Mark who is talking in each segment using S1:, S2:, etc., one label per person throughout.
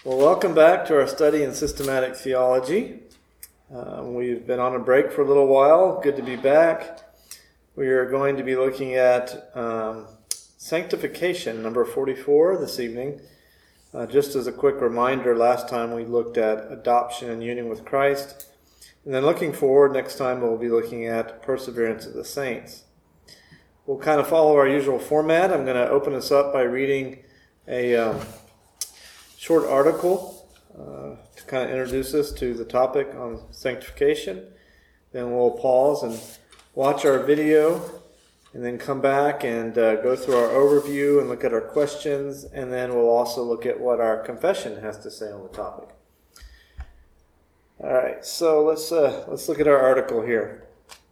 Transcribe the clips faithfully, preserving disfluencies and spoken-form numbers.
S1: Well, welcome back to our study in systematic theology. Uh, we've been on a break for a little while. Good to be back. We are going to be looking at um, sanctification, number forty-four, this evening. Uh, just as a quick reminder, last time we looked at adoption and union with Christ. And then looking forward, next time we'll be looking at perseverance of the saints. We'll kind of follow our usual format. I'm going to open us up by reading a um, short article uh, to kind of introduce us to the topic on sanctification. Then we'll pause and watch our video, and then come back and uh, go through our overview and look at our questions, and then we'll also look at what our confession has to say on the topic. All right, so let's uh, let's look at our article here.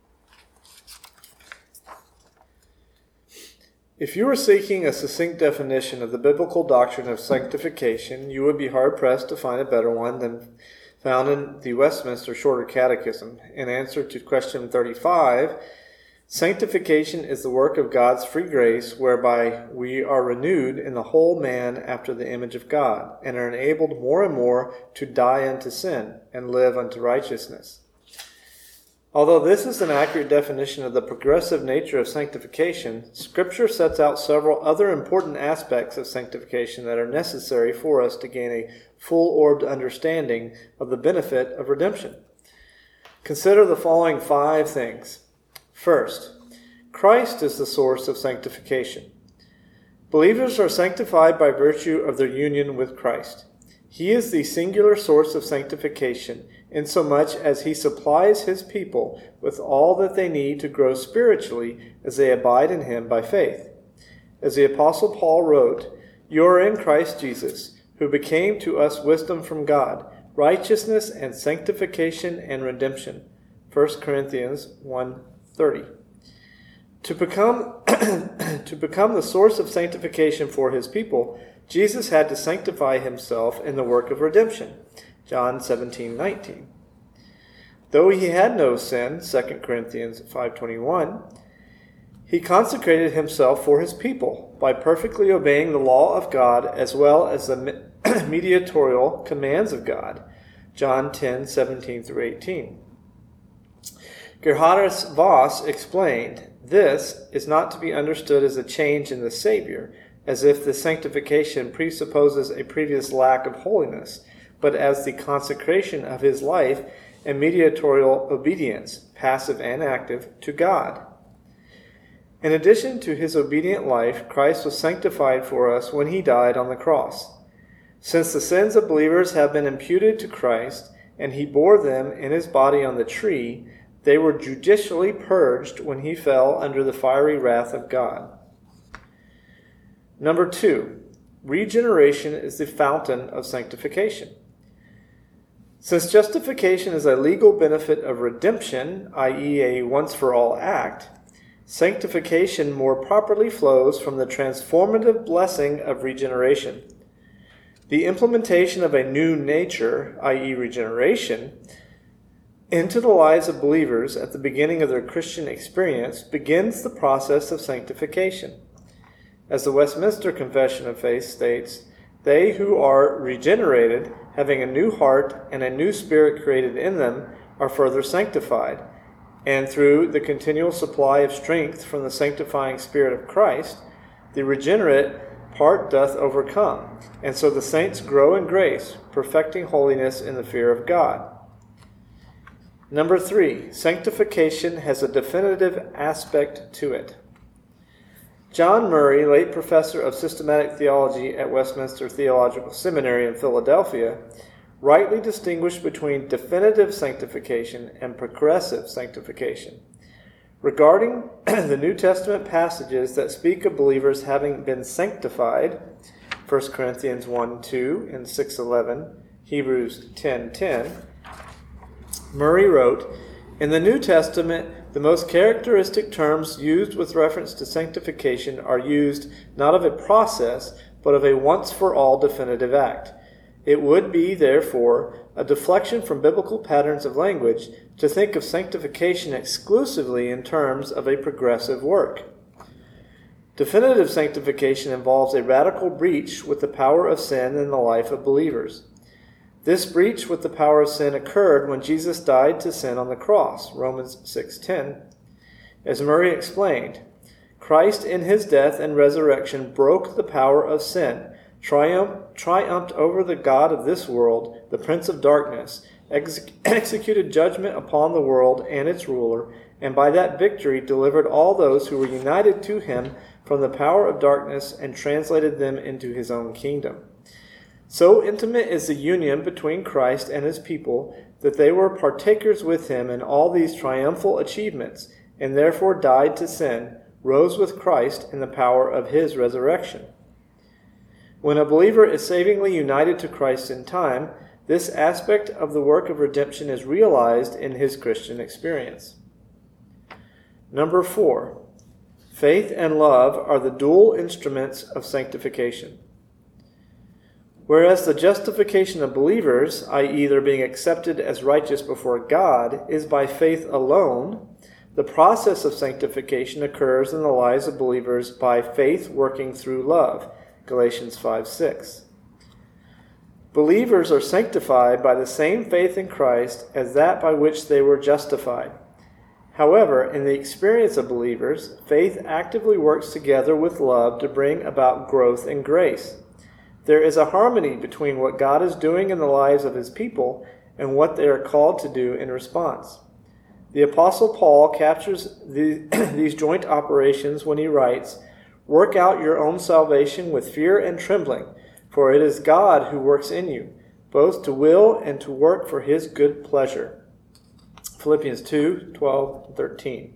S1: If you were seeking a succinct definition of the biblical doctrine of sanctification, you would be hard-pressed to find a better one than found in the Westminster Shorter Catechism. In answer to question thirty-five, sanctification is the work of God's free grace whereby we are renewed in the whole man after the image of God, and are enabled more and more to die unto sin and live unto righteousness. Although this is an accurate definition of the progressive nature of sanctification, Scripture sets out several other important aspects of sanctification that are necessary for us to gain a full-orbed understanding of the benefit of redemption. Consider the following five things. First, Christ is the source of sanctification. Believers are sanctified by virtue of their union with Christ. He is the singular source of sanctification, insomuch as he supplies his people with all that they need to grow spiritually as they abide in him by faith. As the Apostle Paul wrote, "You are in Christ Jesus, who became to us wisdom from God, righteousness and sanctification and redemption." First Corinthians one thirty. To become, to become the source of sanctification for his people, Jesus had to sanctify himself in the work of redemption. John seventeen nineteen. Though he had no sin, Second Corinthians five twenty-one, he consecrated himself for his people by perfectly obeying the law of God as well as the mediatorial commands of God. John ten seventeen through eighteen. Gerhardus Voss explained, "This is not to be understood as a change in the Savior, as if the sanctification presupposes a previous lack of holiness, but as the consecration of his life and mediatorial obedience, passive and active, to God. In addition to his obedient life, Christ was sanctified for us when he died on the cross. Since the sins of believers have been imputed to Christ, and he bore them in his body on the tree, they were judicially purged when he fell under the fiery wrath of God." Number two, regeneration is the fountain of sanctification. Since justification is a legal benefit of redemption, that is a once-for-all act, sanctification more properly flows from the transformative blessing of regeneration. The implementation of a new nature, that is regeneration, into the lives of believers at the beginning of their Christian experience begins the process of sanctification. As the Westminster Confession of Faith states, "They who are regenerated, having a new heart and a new spirit created in them, are further sanctified, and through the continual supply of strength from the sanctifying Spirit of Christ, the regenerate part doth overcome, and so the saints grow in grace, perfecting holiness in the fear of God." Number three, sanctification has a definitive aspect to it. John Murray, late professor of systematic theology at Westminster Theological Seminary in Philadelphia, rightly distinguished between definitive sanctification and progressive sanctification. Regarding the New Testament passages that speak of believers having been sanctified, First Corinthians one two and six eleven, Hebrews ten ten, Murray wrote, "In the New Testament, the most characteristic terms used with reference to sanctification are used not of a process, but of a once-for-all definitive act. It would be, therefore, a deflection from biblical patterns of language to think of sanctification exclusively in terms of a progressive work. Definitive sanctification involves a radical breach with the power of sin in the life of believers. This breach with the power of sin occurred when Jesus died to sin on the cross, Romans six ten. As Murray explained, Christ in his death and resurrection broke the power of sin, triumph, triumphed over the God of this world, the Prince of Darkness, ex- executed judgment upon the world and its ruler, and by that victory delivered all those who were united to him from the power of darkness and translated them into his own kingdom. So intimate is the union between Christ and his people that they were partakers with him in all these triumphal achievements, and therefore died to sin, rose with Christ in the power of his resurrection. When a believer is savingly united to Christ in time, this aspect of the work of redemption is realized in his Christian experience. Number four, faith and love are the dual instruments of sanctification. Whereas the justification of believers, that is their being accepted as righteous before God, is by faith alone, the process of sanctification occurs in the lives of believers by faith working through love, Galatians five six. Believers are sanctified by the same faith in Christ as that by which they were justified. However, in the experience of believers, faith actively works together with love to bring about growth in grace. There is a harmony between what God is doing in the lives of his people and what they are called to do in response. The Apostle Paul captures the, these joint operations when he writes, "Work out your own salvation with fear and trembling, for it is God who works in you, both to will and to work for his good pleasure." Philippians two twelve and thirteen.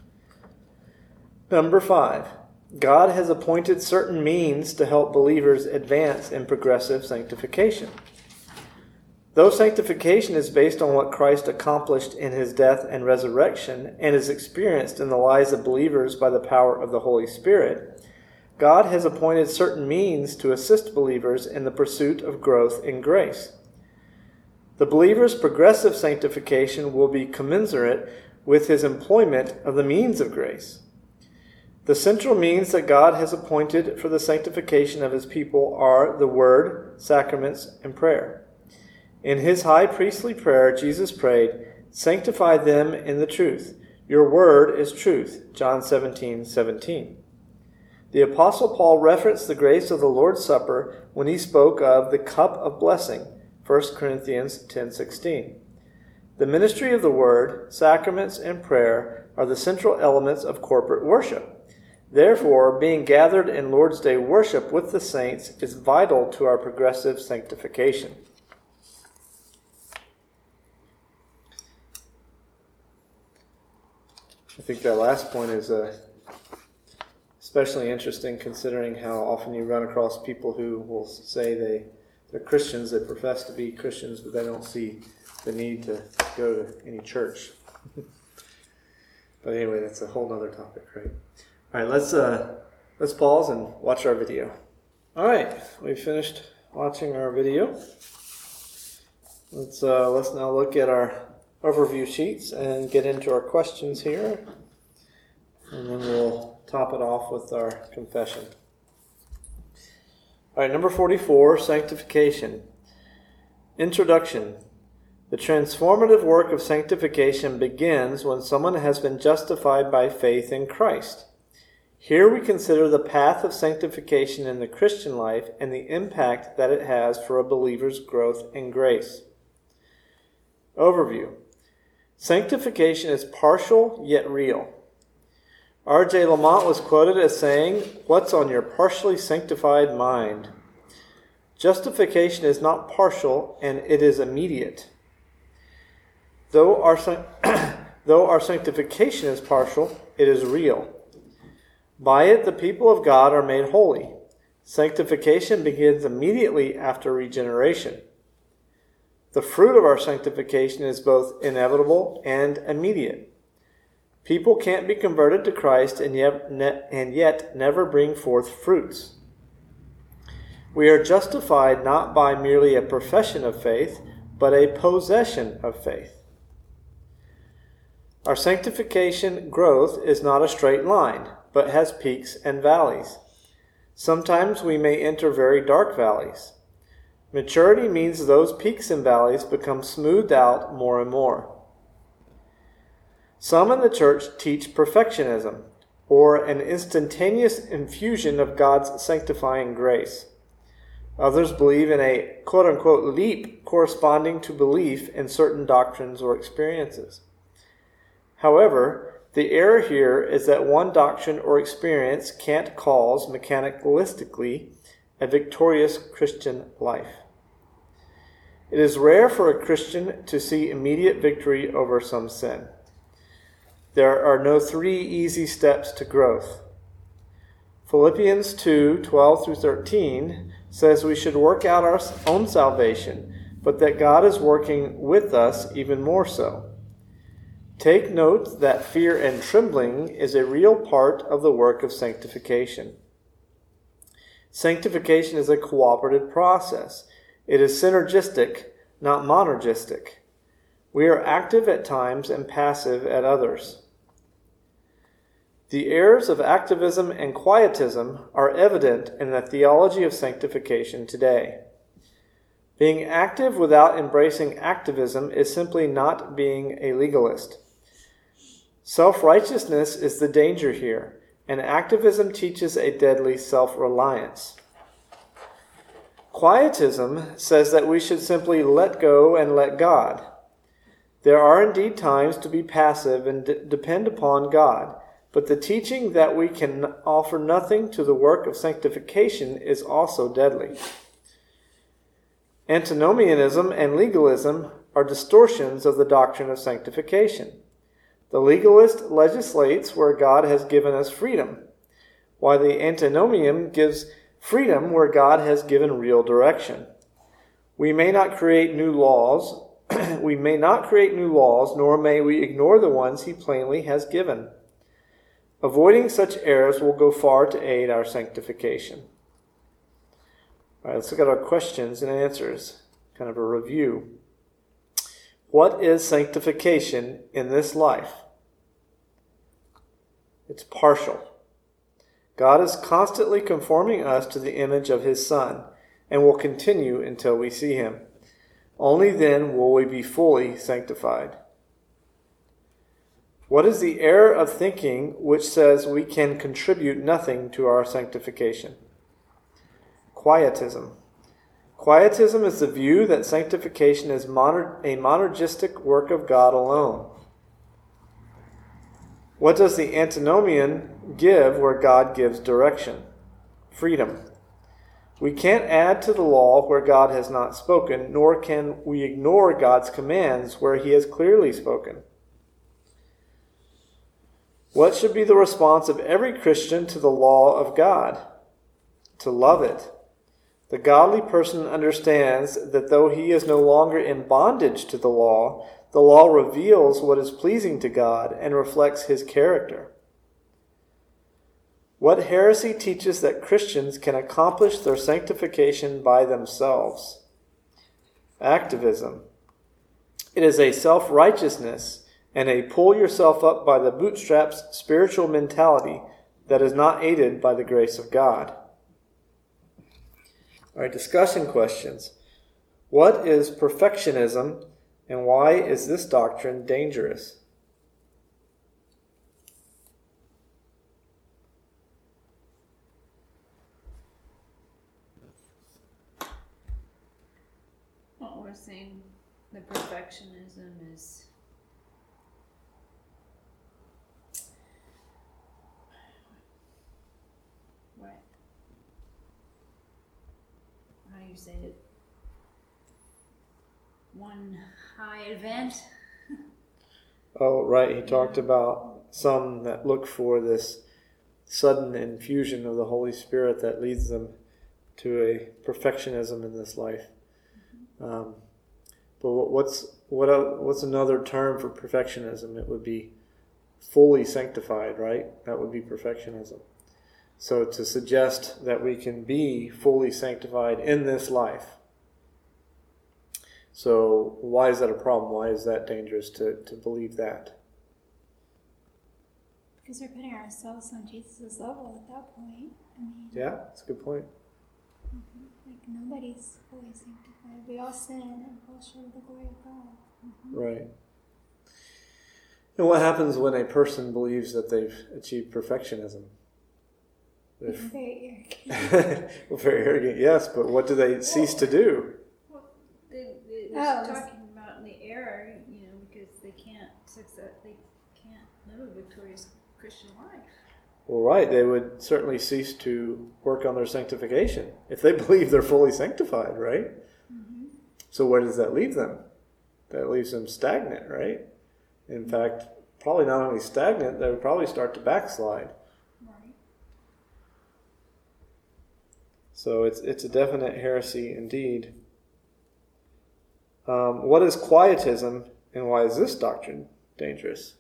S1: Number five. God has appointed certain means to help believers advance in progressive sanctification. Though sanctification is based on what Christ accomplished in his death and resurrection and is experienced in the lives of believers by the power of the Holy Spirit, God has appointed certain means to assist believers in the pursuit of growth in grace. The believer's progressive sanctification will be commensurate with his employment of the means of grace. The central means that God has appointed for the sanctification of his people are the Word, sacraments, and prayer. In his high priestly prayer, Jesus prayed, "Sanctify them in the truth. Your word is truth." John seventeen seventeen. The Apostle Paul referenced the grace of the Lord's Supper when he spoke of the cup of blessing, First Corinthians ten sixteen. The ministry of the Word, sacraments, and prayer are the central elements of corporate worship. Therefore, being gathered in Lord's Day worship with the saints is vital to our progressive sanctification. I think that last point is uh, especially interesting considering how often you run across people who will say they, they're Christians, they profess to be Christians, but they don't see the need to go to any church. But anyway, that's a whole other topic, right? All right, let's uh, let's pause and watch our video. All right, we finished watching our video. Let's uh, let's now look at our overview sheets and get into our questions here, and then we'll top it off with our confession. All right, number forty-four, sanctification. Introduction. The transformative work of sanctification begins when someone has been justified by faith in Christ. Here we consider the path of sanctification in the Christian life and the impact that it has for a believer's growth in grace. Overview. Sanctification is partial yet real. R J Lamont was quoted as saying, "What's on your partially sanctified mind?" Justification is not partial, and it is immediate. Though our, though our sanctification is partial, it is real. By it, the people of God are made holy. Sanctification begins immediately after regeneration. The fruit of our sanctification is both inevitable and immediate. People can't be converted to Christ and yet, and yet never bring forth fruits. We are justified not by merely a profession of faith, but a possession of faith. Our sanctification growth is not a straight line, but has peaks and valleys. Sometimes we may enter very dark valleys. Maturity means those peaks and valleys become smoothed out more and more. Some in the church teach perfectionism, or an instantaneous infusion of God's sanctifying grace. Others believe in a quote-unquote leap corresponding to belief in certain doctrines or experiences. However, the error here is that one doctrine or experience can't cause mechanicalistically a victorious Christian life. It is rare for a Christian to see immediate victory over some sin. There are no three easy steps to growth. Philippians two, twelve through thirteen says we should work out our own salvation, but that God is working with us even more so. Take note that fear and trembling is a real part of the work of sanctification. Sanctification is a cooperative process. It is synergistic, not monergistic. We are active at times and passive at others. The errors of activism and quietism are evident in the theology of sanctification today. Being active without embracing activism is simply not being a legalist. Self-righteousness is the danger here, and activism teaches a deadly self-reliance. Quietism says that we should simply let go and let God. There are indeed times to be passive and d- depend upon God, but the teaching that we can offer nothing to the work of sanctification is also deadly. Antinomianism and legalism are distortions of the doctrine of sanctification. The legalist legislates where God has given us freedom, while the antinomian gives freedom where God has given real direction. We may not create new laws, we may not create new laws, nor may we ignore the ones he plainly has given. Avoiding such errors will go far to aid our sanctification. All right, let's look at our questions and answers, kind of a review. What is sanctification in this life? It's partial. God is constantly conforming us to the image of his Son, and will continue until we see him. Only then will we be fully sanctified. What is the error of thinking which says we can contribute nothing to our sanctification? Quietism. Quietism is the view that sanctification is moner- a monergistic work of God alone. What does the antinomian give where God gives direction? Freedom. We can't add to the law where God has not spoken, nor can we ignore God's commands where he has clearly spoken. What should be the response of every Christian to the law of God? To love it. The godly person understands that though he is no longer in bondage to the law, the law reveals what is pleasing to God and reflects his character. What heresy teaches that Christians can accomplish their sanctification by themselves? Activism. It is a self-righteousness and a pull yourself up by the bootstraps spiritual mentality that is not aided by the grace of God. All right, discussion questions. What is perfectionism, and why is this doctrine dangerous?
S2: Well, we're saying the perfectionism is what? How do you say it? One high event?
S1: Oh, right. He talked about some that look for this sudden infusion of the Holy Spirit that leads them to a perfectionism in this life. Mm-hmm. Um, but what's what? What's another term for perfectionism? It would be fully sanctified, right? That would be perfectionism. So to suggest that we can be fully sanctified in this life. So why is that a problem? Why is that dangerous to, to believe that?
S3: Because we're putting ourselves on Jesus' level at that point. I mean,
S1: Yeah, that's a good point.
S3: mm-hmm. Like nobody's fully sanctified. We all sin and fall short of the glory of God. Mm-hmm.
S1: Right. And what happens when a person believes that they've achieved perfectionism? If,
S3: very arrogant.
S1: well, very arrogant, yes, but what do they cease to do?
S2: Well, they, they,
S3: Oh,
S2: they're talking about in the error, you know, because they can't success, they can't live a victorious Christian life.
S1: Well, right, they would certainly cease to work on their sanctification if they believe they're fully sanctified, right?
S3: Mm-hmm.
S1: So where does that leave them? That leaves them stagnant, right? In fact, probably not only stagnant, they would probably start to backslide.
S3: Right.
S1: So it's it's a definite heresy indeed. Um, what is quietism, and why is this doctrine dangerous?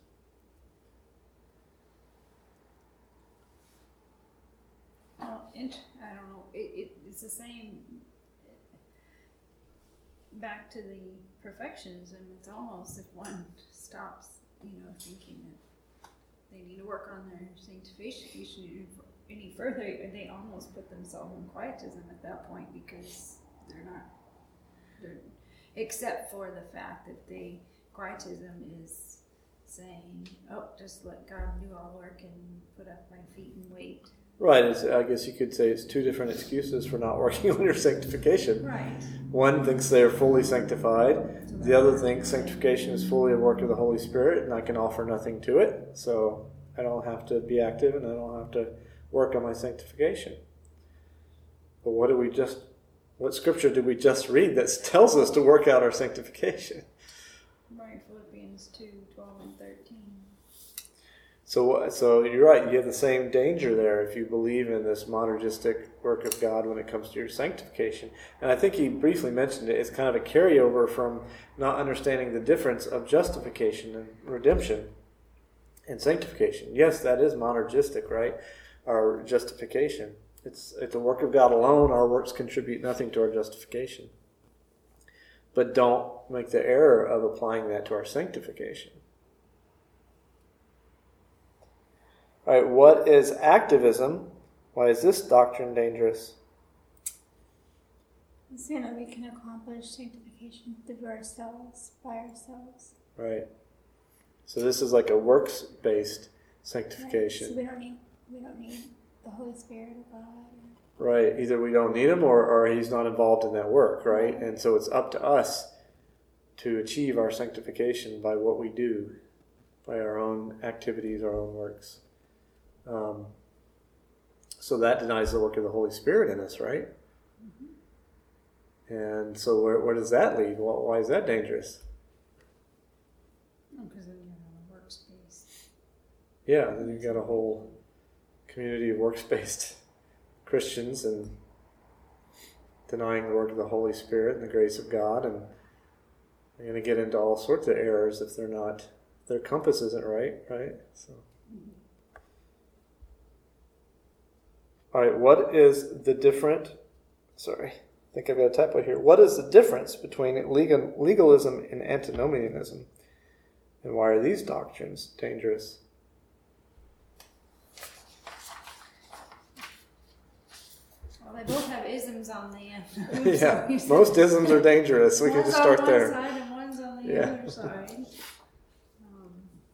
S2: Well, int- I don't know. It, it, it's the same. Back to the perfectionism. It's almost if one stops, you know, thinking that they need to work on their sanctification any further, they almost put themselves in quietism at that point because they're not. They're, except for the fact that they quietism is saying, "Oh, just let God do all work and put up my feet and wait."
S1: Right, it's, I guess you could say it's two different excuses for not working on your sanctification.
S2: Right.
S1: One thinks they're fully sanctified. The other thinks sanctification is fully a work of the Holy Spirit and I can offer nothing to it. So I don't have to be active and I don't have to work on my sanctification. But what did we just, what scripture did we just read that tells us to work out our sanctification?
S2: Right, Philippians two, twelve and thirteen.
S1: So, so you're right. You have the same danger there if you believe in this monergistic work of God when it comes to your sanctification. And I think he briefly mentioned it. It's kind of a carryover from not understanding the difference of justification and redemption and sanctification. Yes, that is monergistic, right? Our justification. It's it's a work of God alone. Our works contribute nothing to our justification. But don't make the error of applying that to our sanctification. All right, what is activism? Why is this doctrine dangerous?
S3: So that we can accomplish sanctification through ourselves, by ourselves.
S1: Right. So this is like a works-based
S3: Right.
S1: sanctification.
S3: So we don't need we don't need the Holy Spirit of God.
S1: Right. Either we don't need him or, or he's not involved in that work, right? And so it's up to us to achieve our sanctification by what we do, by our own activities, our own works. Um, so that denies the work of the Holy Spirit in us, right? Mm-hmm. And so where, where does that lead? Well, why is that dangerous?
S2: Oh, because then you have a works-based.
S1: Yeah, then you've got a whole community of works-based Christians and denying the work of the Holy Spirit and the grace of God, and they're going to get into all sorts of errors if they're not, their compass isn't right, right? So. Mm-hmm. All right, what is the different, sorry, I think I've got a typo here. What is the difference between legal, legalism and antinomianism? And why are these doctrines dangerous?
S2: Well, they both have isms on the end.
S1: Yeah, most isms are dangerous. We can
S2: One's
S1: just start
S2: on
S1: there.
S2: one side and one's on the
S1: Yeah.
S2: other side. Um,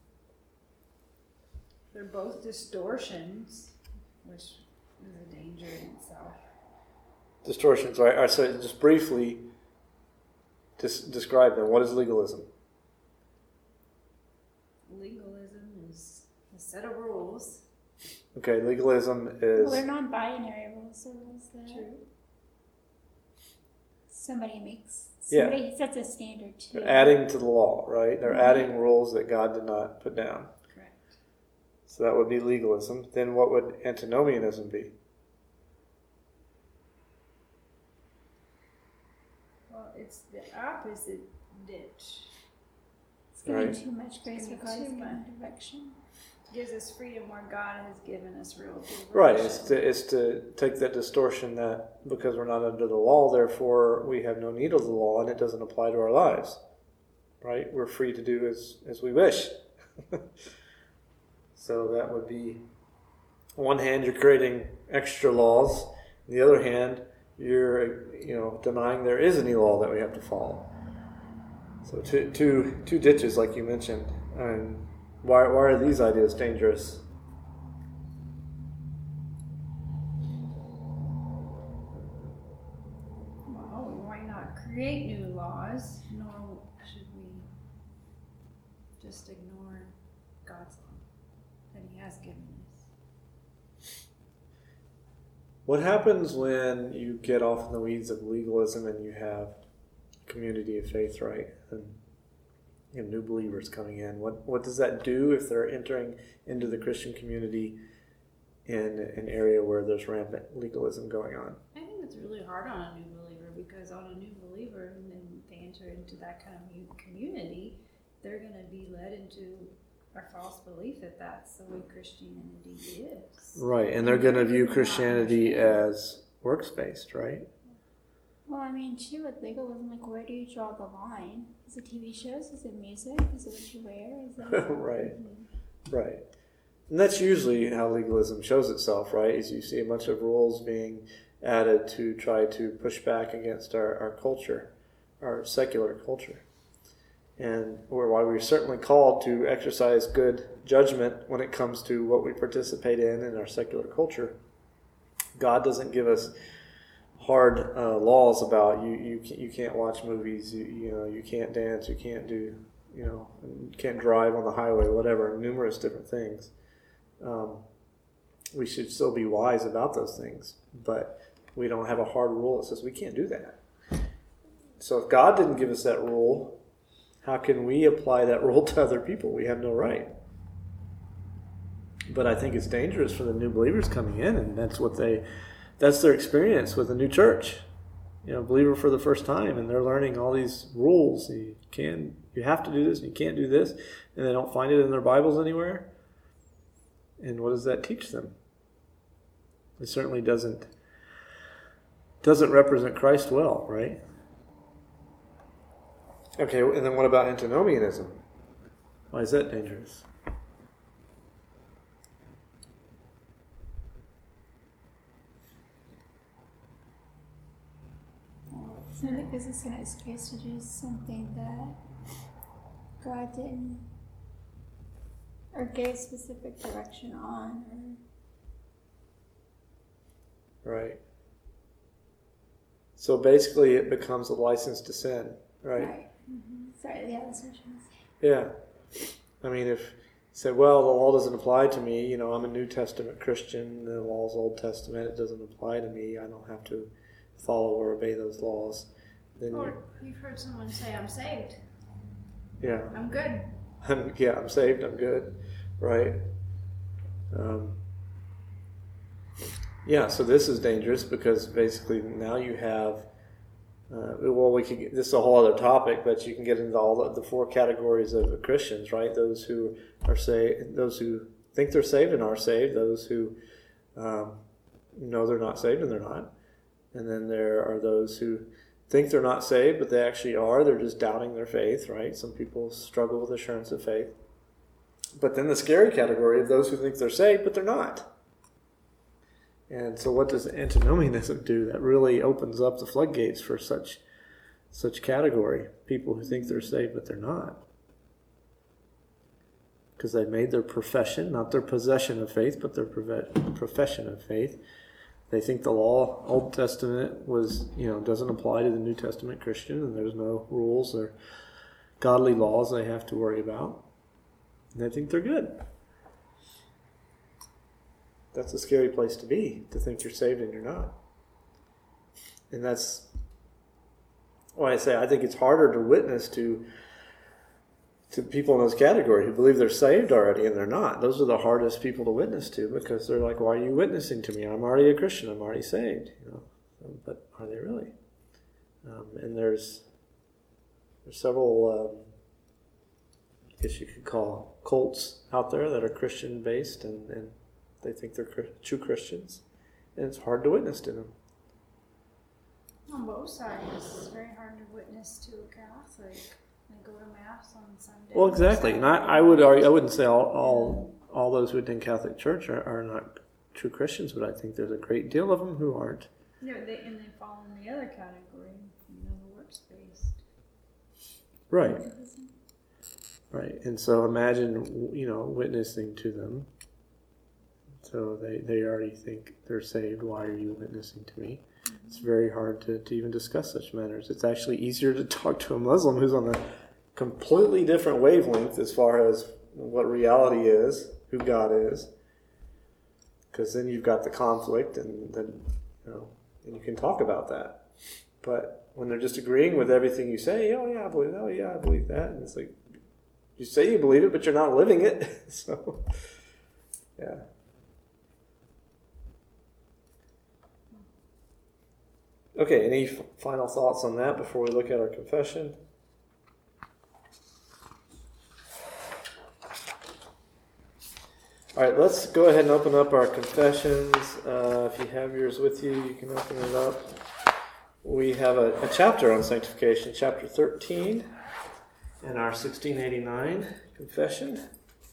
S2: they're both distortions, which is a danger in itself.
S1: Distortions, right? All right, so just briefly dis- describe them. What is legalism?
S2: Legalism is a set of rules.
S1: Okay, legalism
S3: Well,
S1: is...
S3: they're non-binary rules, so rules that
S2: True.
S3: somebody makes,
S1: Yeah.
S3: somebody sets a standard too.
S1: They're adding to the law, right? They're adding rules that God did not put down.
S2: Correct.
S1: So that would be legalism. Then what would antinomianism be?
S2: Well, it's the opposite ditch.
S3: It's giving
S1: Right.
S3: too much grace
S2: Giving
S3: for God's
S2: too
S3: given
S2: much.
S3: direction.
S2: Gives us freedom where God has given us real liberation.
S1: Right, it's to, it's to take that distortion that because we're not under the law, therefore we have no need of the law and it doesn't apply to our lives. Right? We're free to do as, as we wish. So that would be, on one hand, you're creating extra laws. On the other hand, you're, you know, denying there is any law that we have to follow. So two, two, two ditches, like you mentioned. And why, why are these ideas dangerous?
S2: Well, we might not create new laws, nor should we just ignore God's law that He has given us.
S1: What happens when you get off in the weeds of legalism and you have community of faith, right? And you have new believers coming in. What what does that do if they're entering into the Christian community in an area where there's rampant legalism going on?
S2: I think it's really hard on a new believer, because on a new believer, and then they enter into that kind of new community, they're going to be led into a false belief that that's the way Christianity is.
S1: Right, and they're going to view Christianity as works-based, right?
S3: Well, I mean, too, with legalism, like, where do you draw the line? Is it T V shows? Is it music? Is it what you wear? Is it...
S1: Right, right. And that's usually how legalism shows itself, right? Is you see a bunch of rules being added to try to push back against our, our culture, our secular culture. And while we're certainly called to exercise good judgment when it comes to what we participate in in our secular culture, God doesn't give us hard uh, laws about you. You can't, you can't watch movies. You, you know you can't dance. You can't do you know you can't drive on the highway. Whatever, numerous different things. Um, we should still be wise about those things, but we don't have a hard rule that says we can't do that. So if God didn't give us that rule, how can we apply that rule to other people? We have no right. But I think it's dangerous for the new believers coming in, and that's what they, that's their experience with a new church. You know, believer for the first time, and they're learning all these rules. You can, you have to do this, and you can't do this, and they don't find it in their Bibles anywhere. And what does that teach them? It certainly doesn't doesn't represent Christ well, right? Okay, and then what about antinomianism? Why is that dangerous?
S3: So I think this is an excuse to do something that God didn't, or gave specific direction on, or...
S1: Right. So basically it becomes a license to sin, right?
S3: Right. Mm-hmm. Sorry, yeah, that's what I was
S1: Yeah. I mean, if you say, well, the law doesn't apply to me, you know, I'm a New Testament Christian, the law's Old Testament, it doesn't apply to me, I don't have to follow or obey those laws. Then
S2: Or you've heard someone say, I'm saved.
S1: Yeah.
S2: I'm good.
S1: I'm, yeah, I'm saved, I'm good, right? Um, yeah, so this is dangerous because basically now you have, uh, well, we could get, this is a whole other topic, but you can get into all the, the four categories of Christians, right? Those who are saved, those who think they're saved and are saved, those who um, know they're not saved and they're not, and then there are those who think they're not saved, but they actually are. They're just doubting their faith, right? Some people struggle with assurance of faith. But then the scary category of those who think they're saved, but they're not. And so what does antinomianism do? That really opens up the floodgates for such such category. People who think they're saved, but they're not. Because they've made their profession, not their possession of faith, but their profession of faith. They think the law, Old Testament, was, you know, doesn't apply to the New Testament Christian, and there's no rules or godly laws they have to worry about. And they think they're good. That's a scary place to be, to think you're saved and you're not. And that's why I say I think it's harder to witness to to people in those categories who believe they're saved already and they're not. Those are the hardest people to witness to because they're like, why are you witnessing to me? I'm already a Christian. I'm already saved. You know, but are they really? Um, and there's there's several, um, I guess you could call cults out there that are Christian based and, and they think they're true Christians, and it's hard to witness to them.
S2: On both sides, it's very hard to witness to a Catholic. They go to Mass on Sunday.
S1: Well, exactly. And I, I would argue, I wouldn't say all, all all those who attend Catholic Church are, are not true Christians, but I think there's a great deal of them who aren't.
S2: Yeah, they, and they fall in the other category, you know, the works-based.
S1: Right. Right. And so imagine, you know, witnessing to them. So they, they already think they're saved. Why are you witnessing to me? Mm-hmm. It's very hard to, to even discuss such matters. It's actually easier to talk to a Muslim who's on a completely different wavelength as far as what reality is, who God is. Because then you've got the conflict, and then, you know, and you can talk about that. But when they're just agreeing with everything you say, oh yeah, I believe that, oh yeah, I believe that, and it's like, you say you believe it, but you're not living it. So, yeah. Okay, any f- final thoughts on that before we look at our confession? All right, let's go ahead and open up our confessions. Uh, if you have yours with you, you can open it up. We have a, a chapter on sanctification, chapter thirteen, in our sixteen eighty-nine confession.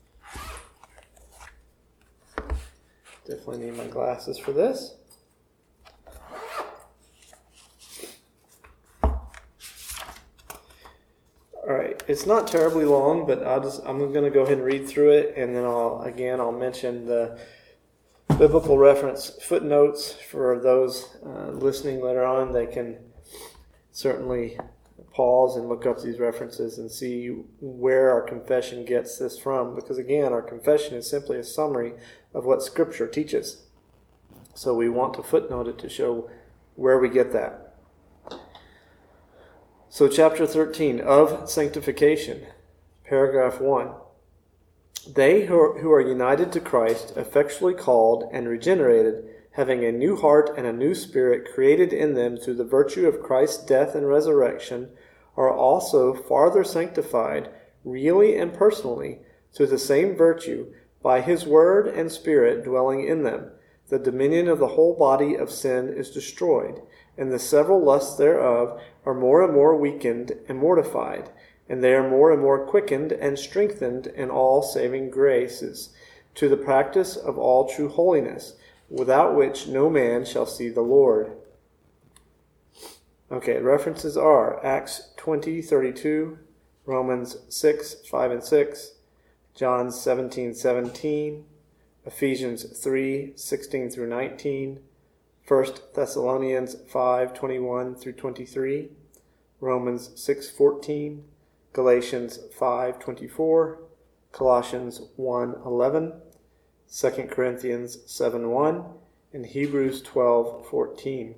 S1: Definitely need my glasses for this. All right, it's not terribly long, but I'll just, I'm going to go ahead and read through it, and then I'll again I'll mention the biblical reference footnotes for those uh, listening later on. They can certainly pause and look up these references and see where our confession gets this from, because again, our confession is simply a summary of what Scripture teaches. So we want to footnote it to show where we get that. So chapter thirteen, of sanctification, paragraph one. They who are, who are united to Christ, effectually called and regenerated, having a new heart and a new spirit created in them through the virtue of Christ's death and resurrection, are also farther sanctified, really and personally, through the same virtue, by his word and spirit dwelling in them. The dominion of the whole body of sin is destroyed, and the several lusts thereof are more and more weakened and mortified, and they are more and more quickened and strengthened in all saving graces, to the practice of all true holiness, without which no man shall see the Lord. Okay, references are Acts twenty thirty-two, Romans six five and six, John seventeen seventeen, Ephesians three sixteen through nineteen, First Thessalonians five twenty-one through twenty-three, Romans six fourteen, Galatians five twenty-four, Colossians one eleven, Second Corinthians seven one, and Hebrews twelve fourteen.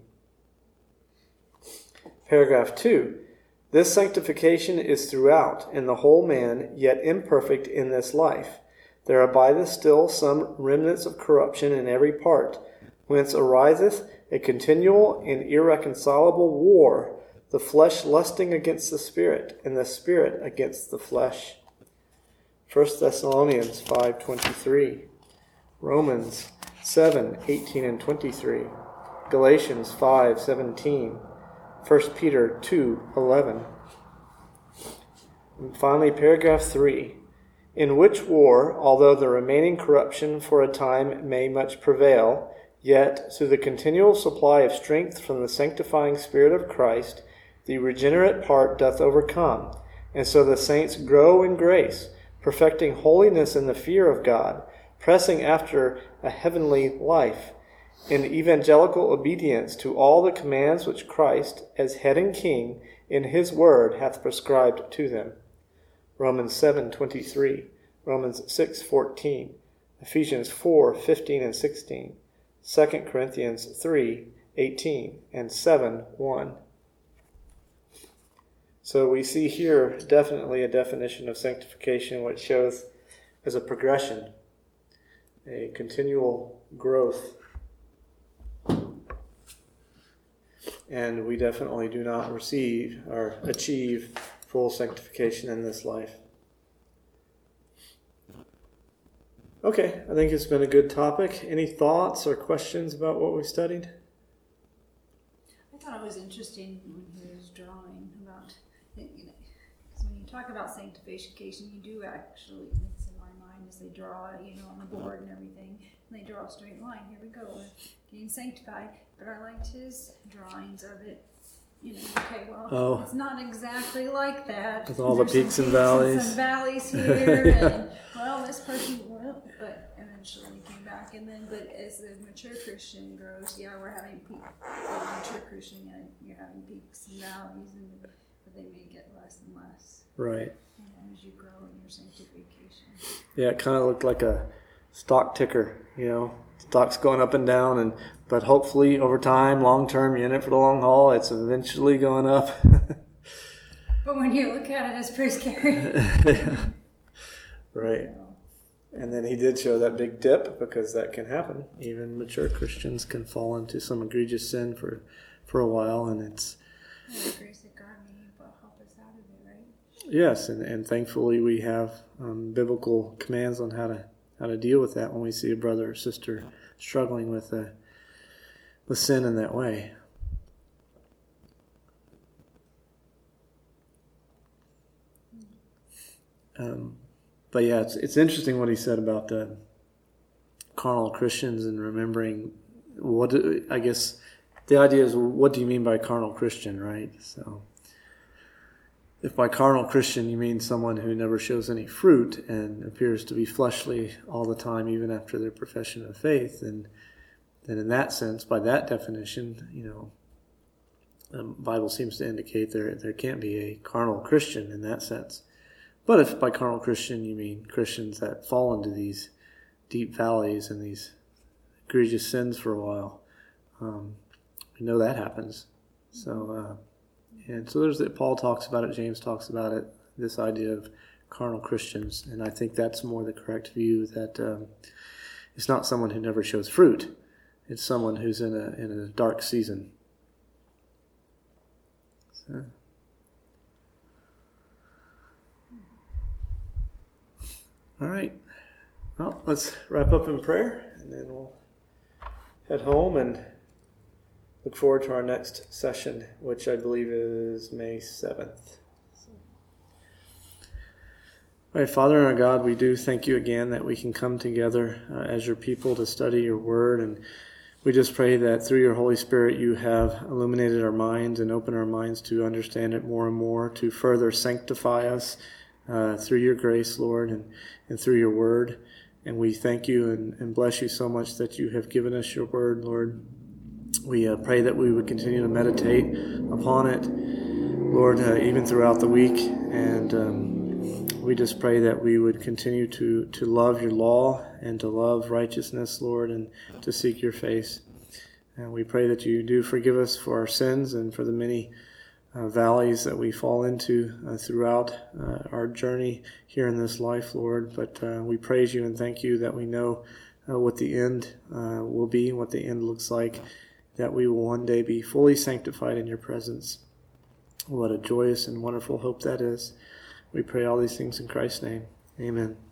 S1: Paragraph two. This sanctification is throughout in the whole man, yet imperfect in this life. There abideth still some remnants of corruption in every part, whence ariseth a continual and irreconcilable war, the flesh lusting against the spirit, and the spirit against the flesh. First Thessalonians five twenty-three, Romans seven eighteen and twenty-three, Galatians five seventeen, First Peter two eleven. And finally, paragraph three. In which war, although the remaining corruption for a time may much prevail, yet through the continual supply of strength from the sanctifying Spirit of Christ, the regenerate part doth overcome, and so the saints grow in grace, perfecting holiness in the fear of God, pressing after a heavenly life, in evangelical obedience to all the commands which Christ, as head and king, in his word hath prescribed to them. Romans seven twenty-three, Romans six fourteen, Ephesians four fifteen and sixteen, Second Corinthians three eighteen, and seven one. So we see here definitely a definition of sanctification which shows as a progression, a continual growth. And we definitely do not receive or achieve full sanctification in this life. Okay, I think it's been a good topic. Any thoughts or questions about what we studied?
S2: I thought it was interesting when he was drawing about, you know, because when you talk about sanctification, you do actually, it's in my mind, mind as they draw, you know, on the board and everything. And they draw a straight line. Here we go. We're getting sanctified. But I liked his drawings of it. You know, okay, well,
S1: oh.
S2: it's not exactly like that.
S1: With all the
S2: There's
S1: peaks
S2: some
S1: and
S2: peaks
S1: valleys.
S2: And some valleys here, and well, this person, well, but eventually he came back. And then, but as the mature Christian grows, yeah, we're having peaks. As a mature Christian, yeah, you're having peaks and valleys, and but they may get less and less.
S1: Right.
S2: You know, as you grow in your sanctification.
S1: Yeah, it kind of looked like a stock ticker, you know. Stock's going up and down, and but hopefully over time, long term, you're in it for the long haul. It's eventually going up.
S2: But when you look at it, it's pretty scary.
S1: Right. And then he did show that big dip, because that can happen. Even mature Christians can fall into some egregious sin for, for a while, and it's
S2: The grace of God may help us out of it, right?
S1: yes, and, and thankfully we have um, biblical commands on how to how to deal with that when we see a brother or sister struggling with uh, with sin in that way. Um, but yeah, it's it's interesting what he said about the carnal Christians and remembering what do, I guess the idea is, what do you mean by carnal Christian, right? So if by carnal Christian you mean someone who never shows any fruit and appears to be fleshly all the time, even after their profession of faith, then then in that sense, by that definition, you know, the Bible seems to indicate there there can't be a carnal Christian in that sense. But if by carnal Christian you mean Christians that fall into these deep valleys and these egregious sins for a while, um, we know that happens. So, uh, and so there's that. Paul talks about it. James talks about it. This idea of carnal Christians, and I think that's more the correct view. That um, it's not someone who never shows fruit. It's someone who's in a in a dark season. So. All right. Well, let's wrap up in prayer, and then we'll head home and look forward to our next session, which I believe is May seventh. So. All right, Father and our God, we do thank you again that we can come together uh, as your people to study your word, and we just pray that through your Holy Spirit you have illuminated our minds and opened our minds to understand it more and more, to further sanctify us uh, through your grace, Lord, and, and through your word. And we thank you and, and bless you so much that you have given us your word, Lord. We uh, pray that we would continue to meditate upon it, Lord, uh, even throughout the week. And um, we just pray that we would continue to, to love your law and to love righteousness, Lord, and to seek your face. And we pray that you do forgive us for our sins and for the many uh, valleys that we fall into uh, throughout uh, our journey here in this life, Lord. But uh, we praise you and thank you that we know uh, what the end uh, will be, what the end looks like, that we will one day be fully sanctified in your presence. What a joyous and wonderful hope that is. We pray all these things in Christ's name. Amen.